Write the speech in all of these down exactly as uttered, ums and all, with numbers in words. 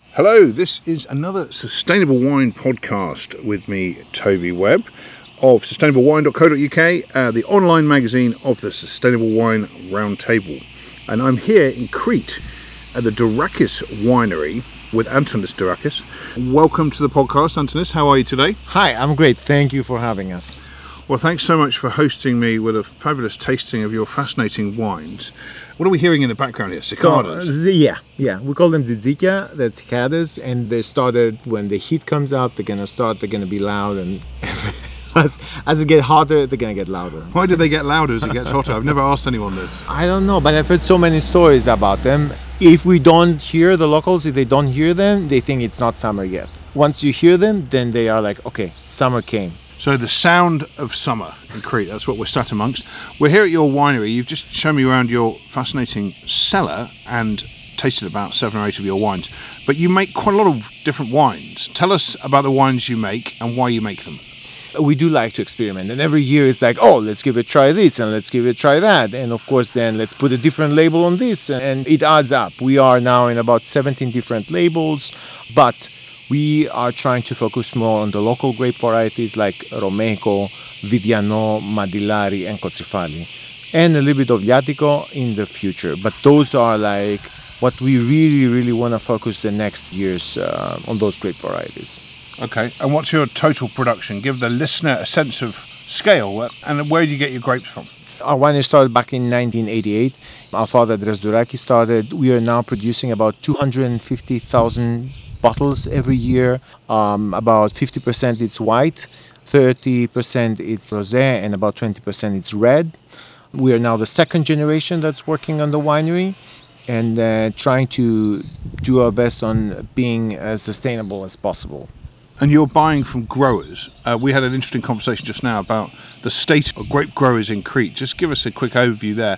Hello, this is another Sustainable Wine podcast with me, Toby Webb of sustainable wine dot co dot uk, uh, the online magazine of the Sustainable Wine Roundtable. And I'm here in Crete at the Dourakis Winery with Antonis Dourakis. Welcome to the podcast, Antonis. How are you today? Hi, I'm great. Thank you for having us. Well, thanks so much for hosting me with a fabulous tasting of your fascinating wines. What are we hearing in the background here? Cicadas? So, uh, yeah, yeah. We call them Tzitzikia, the cicadas, and they started when the heat comes up, they're going to start, they're going to be loud, and as, as it gets hotter, they're going to get louder. Why do they get louder as it gets hotter? I've never asked anyone this. I don't know, but I've heard so many stories about them. If we don't hear the locals, if they don't hear them, they think it's not summer yet. Once you hear them, then they are like, okay, summer came. So the sound of summer in Crete, that's what we're sat amongst. We're here at your winery. You've just shown me around your fascinating cellar and tasted about seven or eight of your wines. But you make quite a lot of different wines. Tell us about the wines you make and why you make them. We do like to experiment, and every year it's like, oh, let's give it a try this, and let's give it a try that, and of course then let's put a different label on this, and it adds up. We are now in about seventeen different labels, but we are trying to focus more on the local grape varieties like Romeco, Viviano, Madillari, and Cozzefalli, and a little bit of Liatico in the future. But those are like what we really, really want to focus the next years uh, on those grape varieties. Okay, and what's your total production? Give the listener a sense of scale, and where do you get your grapes from? Our winery started back in nineteen eighty-eight. Our father, Andres Dourakis, started. We are now producing about two hundred fifty thousand bottles every year. Um, about fifty percent it's white, thirty percent it's rosé, and about twenty percent it's red. We are now the second generation that's working on the winery and uh, trying to do our best on being as sustainable as possible. And you're buying from growers. Uh, we had an interesting conversation just now about the state of grape growers in Crete. Just give us a quick overview there.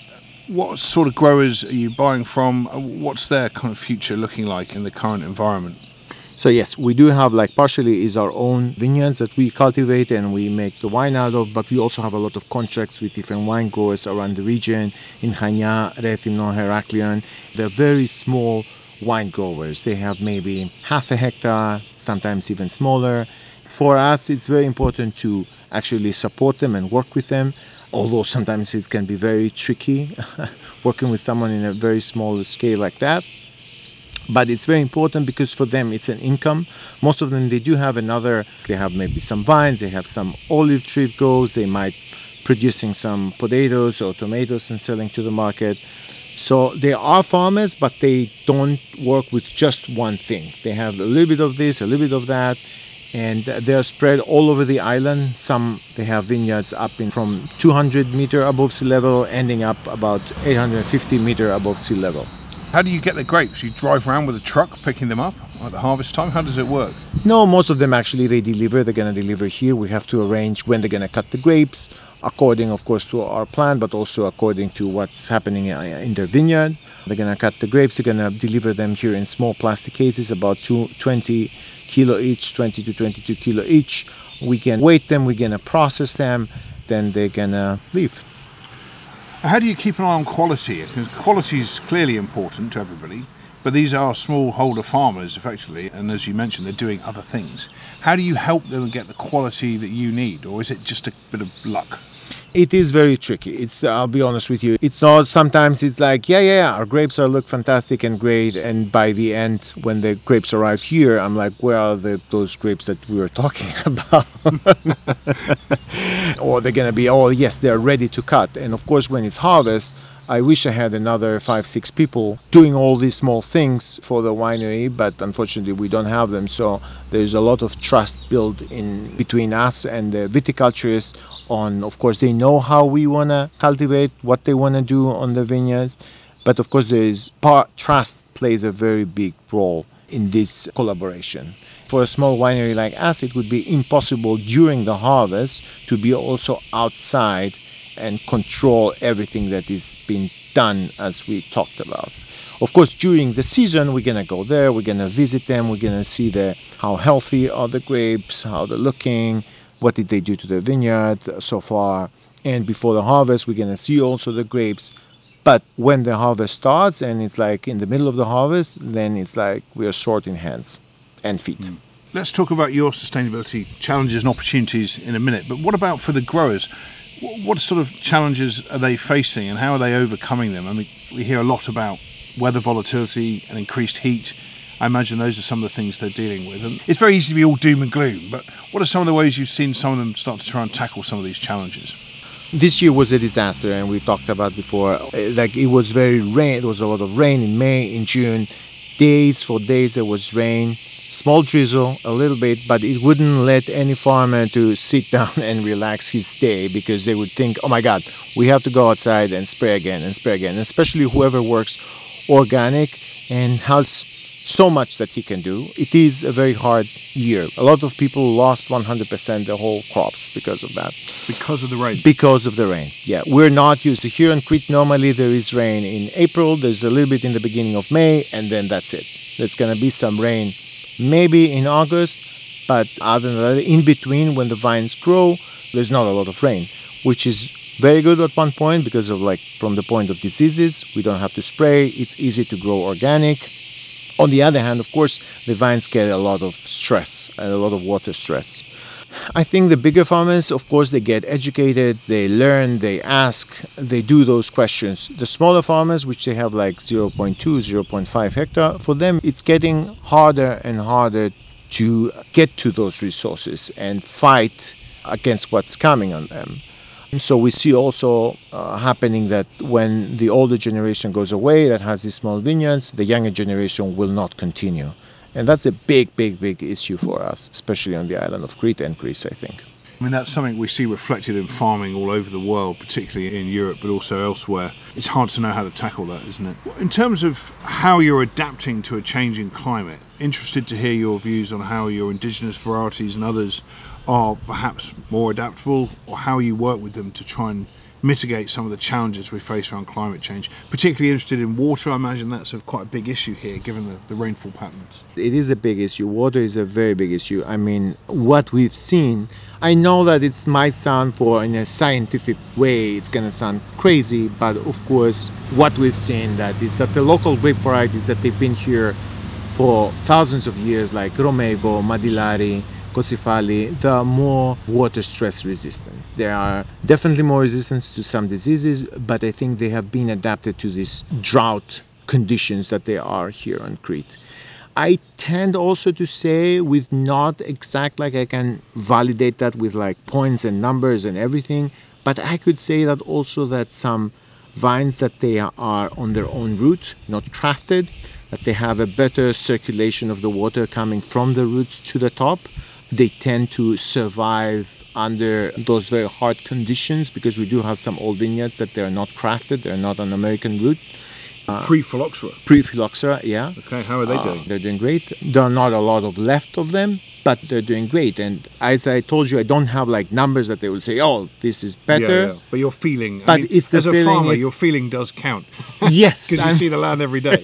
What sort of growers are you buying from? What's their kind of future looking like in the current environment? So yes, we do have, like, partially is our own vineyards that we cultivate and we make the wine out of, but we also have a lot of contracts with different wine growers around the region, in Chania, Rethymnon, Heraklion. They're very small wine growers. They have maybe half a hectare, sometimes even smaller. For us, it's very important to actually support them and work with them, although sometimes it can be very tricky working with someone in a very small scale like that. But it's very important because for them it's an income. Most of them, they do have another, they have maybe some vines, they have some olive tree grows, they might producing some potatoes or tomatoes and selling to the market. So they are farmers, but they don't work with just one thing. They have a little bit of this, a little bit of that, and they're spread all over the island. Some, they have vineyards up in from two hundred meter above sea level, ending up about eight hundred fifty meter above sea level. How do you get the grapes? You drive around with a truck picking them up at the harvest time? How does it work? No, most of them actually they deliver. They're going to deliver here. We have to arrange when they're going to cut the grapes, according, of course, to our plan, but also according to what's happening in their vineyard. They're going to cut the grapes. They're going to deliver them here in small plastic cases, about two, twenty kilo each, twenty to twenty-two kilo each. We can weight them. We're going to process them. Then they're going to leave. How do you keep an eye on quality? Because quality is clearly important to everybody, but these are smallholder farmers, effectively, and as you mentioned, they're doing other things. How do you help them get the quality that you need, or is it just a bit of luck? It is very tricky. It's, I'll be honest with you. It's not, sometimes it's like, yeah, yeah, yeah, our grapes are look fantastic and great. And by the end, when the grapes arrive here, I'm like, where are the, those grapes that we were talking about? Or they're going to be, oh, yes, they're ready to cut. And of course, when it's harvest, I wish I had another five, six people doing all these small things for the winery, but unfortunately we don't have them. So there's a lot of trust built in between us and the viticulturists on, of course, they know how we want to cultivate, what they want to do on the vineyards. But of course, there is part, trust plays a very big role in this collaboration. For a small winery like us, it would be impossible during the harvest to be also outside and control everything that is being done as we talked about. Of course, during the season, we're going to go there, we're going to visit them, we're going to see the how healthy are the grapes, how they're looking, what did they do to the vineyard so far. And before the harvest, we're going to see also the grapes. But when the harvest starts and it's like in the middle of the harvest, then it's like we are short in hands and feet. Mm. Let's talk about your sustainability challenges and opportunities in a minute. But what about for the growers? What sort of challenges are they facing and how are they overcoming them? I mean, we hear a lot about weather volatility and increased heat. I imagine those are some of the things they're dealing with. And it's very easy to be all doom and gloom, but what are some of the ways you've seen some of them start to try and tackle some of these challenges? This year was a disaster, and we talked about before, like it was very rain, there was a lot of rain in May, in June, days for days there was rain, small drizzle, a little bit, but it wouldn't let any farmer to sit down and relax his day because they would think, oh my God, we have to go outside and spray again and spray again, especially whoever works organic and has so much that he can do. It is a very hard year. A lot of people lost one hundred percent their whole crops because of that. Because of the rain? Because of the rain, yeah. We're not used to, here in Crete normally there is rain in April, there's a little bit in the beginning of May, and then that's it. There's going to be some rain maybe in August, but other than that, in between when the vines grow, there's not a lot of rain, which is very good at one point because of like from the point of diseases, we don't have to spray, it's easy to grow organic. On the other hand, of course, the vines get a lot of stress and a lot of water stress. I think the bigger farmers, of course, they get educated, they learn, they ask, they do those questions. The smaller farmers, which they have like zero point two, zero point five hectare, for them it's getting harder and harder to get to those resources and fight against what's coming on them. So we see also uh, happening that when the older generation goes away that has these small vineyards, the younger generation will not continue. And that's a big, big, big issue for us, especially on the island of Crete and Greece, I think. I mean, that's something we see reflected in farming all over the world, particularly in Europe, but also elsewhere. It's hard to know how to tackle that, isn't it? In terms of how you're adapting to a changing climate, interested to hear your views on how your indigenous varieties and others are perhaps more adaptable, or how you work with them to try and mitigate some of the challenges we face around climate change. Particularly interested in water. I imagine that's a quite a big issue here, given the, the rainfall patterns. It is a big issue. Water is a very big issue. I mean, what we've seen, I know that it might sound for in a scientific way, it's going to sound crazy, but of course, what we've seen that is that the local grape varieties that they've been here for thousands of years, like Romego, Madillari, Cozzifali, they are more water stress resistant. They are definitely more resistant to some diseases, but I think they have been adapted to these drought conditions that they are here on Crete. I tend also to say, with not exact, like I can validate that with like points and numbers and everything, but I could say that also that some vines that they are on their own root, not crafted, that they have a better circulation of the water coming from the roots to the top. They tend to survive under those very hard conditions because we do have some old vineyards that they are not crafted, they're not on American root. Uh, Pre-phylloxera? Pre-phylloxera, yeah. Okay, how are they doing? Uh, they're doing great. There are not a lot of left of them, but they're doing great. And as I told you, I don't have like numbers that they will say, oh, this is better. Yeah, yeah. But your feeling, but I mean, it's as a feeling farmer, it's... your feeling does count. Yes. Because you see the land every day.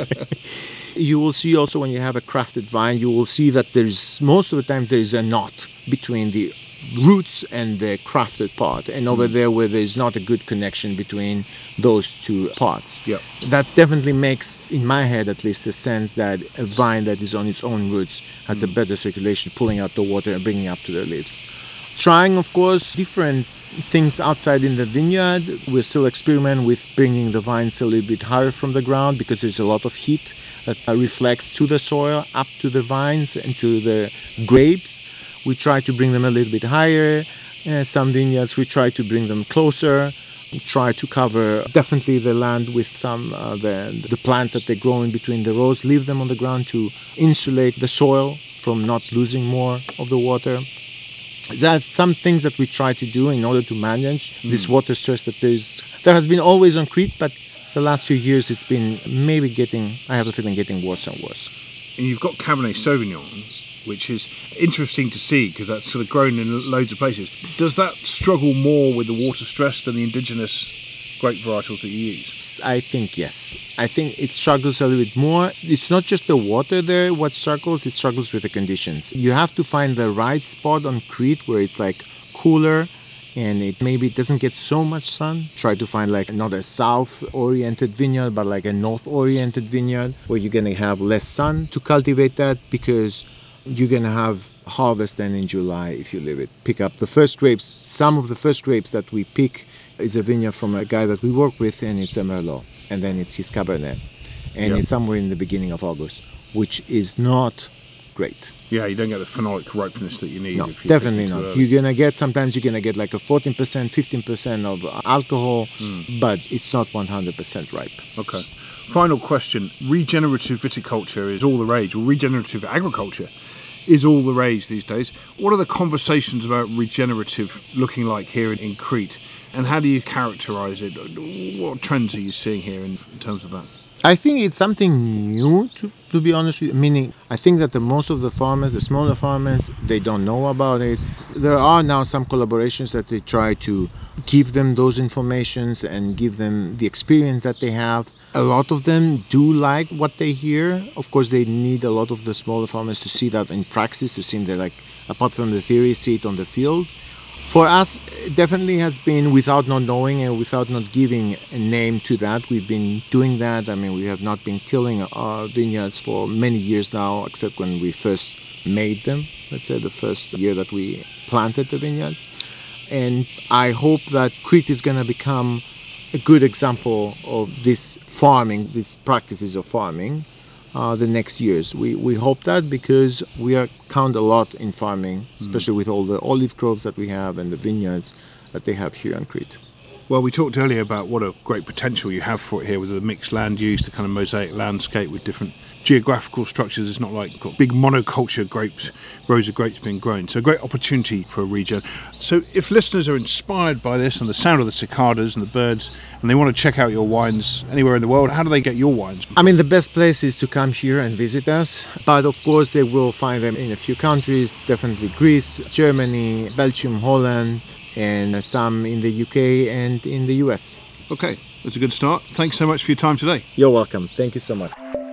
You will see also when you have a crafted vine, you will see that there's, most of the times there is a knot between the roots and the crafted part. And over there where there's not a good connection between those two parts. Yep. That definitely makes, in my head at least, a sense that a vine that is on its own roots has a better circulation, pulling out the water and bringing up to the leaves. Trying, of course, different things outside in the vineyard. We're still experimenting with bringing the vines a little bit higher from the ground because there's a lot of heat that reflects to the soil, up to the vines and to the grapes. We try to bring them a little bit higher. Uh, some vineyards, we try to bring them closer. We try to cover definitely the land with some uh, the, the plants that they grow in between the rows, leave them on the ground to insulate the soil from not losing more of the water. There are some things that we try to do in order to manage mm. this water stress that there's, there has been always on Crete, but the last few years it's been maybe getting, I have a feeling, getting worse and worse. And you've got Cabernet Sauvignon, which is interesting to see because that's sort of grown in loads of places. Does that struggle more with the water stress than the indigenous grape varietals that you use? I think yes. I think it struggles a little bit more. It's not just the water there what struggles, it struggles with the conditions. You have to find the right spot on Crete where it's like cooler and it maybe it doesn't get so much sun. Try to find like not a south-oriented vineyard, but like a north-oriented vineyard where you're gonna have less sun to cultivate that, because you're gonna have harvest then in July if you leave it. Pick up the first grapes. Some of the first grapes that we pick is a vineyard from a guy that we work with, and it's a Merlot, and then it's his Cabernet, and Yep. it's somewhere in the beginning of August, which is not great. Yeah, you don't get the phenolic ripeness that you need. No, if you definitely pick it not. too early. You're gonna get sometimes you're gonna get like a fourteen percent, fifteen percent of alcohol, Hmm. but it's not one hundred percent ripe. Okay. Final question. Regenerative viticulture is all the rage, or regenerative agriculture is all the rage these days. What are the conversations about regenerative looking like here in, in Crete, and how do you characterize it? What trends are you seeing here in, in terms of that? I think it's something new, to, to be honest with you. Meaning, I think that the most of the farmers, the smaller farmers, they don't know about it. There are now some collaborations that they try to give them those informations and give them the experience that they have. A lot of them do like what they hear. Of course, they need a lot of the smaller farmers to see that in practice, to see that, like, apart from the theory, see it on the field. For us, it definitely has been without not knowing and without not giving a name to that. We've been doing that. I mean, we have not been tilling our vineyards for many years now, except when we first made them. Let's say the first year that we planted the vineyards. And I hope that Crete is going to become a good example of this farming, these practices of farming. Uh, the next years. We we hope that, because we are count a lot in farming, especially mm. with all the olive groves that we have and the vineyards that they have here on Crete. Well, we talked earlier about what a great potential you have for it here with the mixed land use, the kind of mosaic landscape with different geographical structures. It's not like got big monoculture grapes, rows of grapes being grown. So a great opportunity for a regen. So if listeners are inspired by this and the sound of the cicadas and the birds, and they want to check out your wines anywhere in the world, how do they get your wines? I mean, the best place is to come here and visit us. But of course, they will find them in a few countries, definitely Greece, Germany, Belgium, Holland, and some in the U K and in the U S. Okay, that's a good start. Thanks so much for your time today. You're welcome. Thank you so much.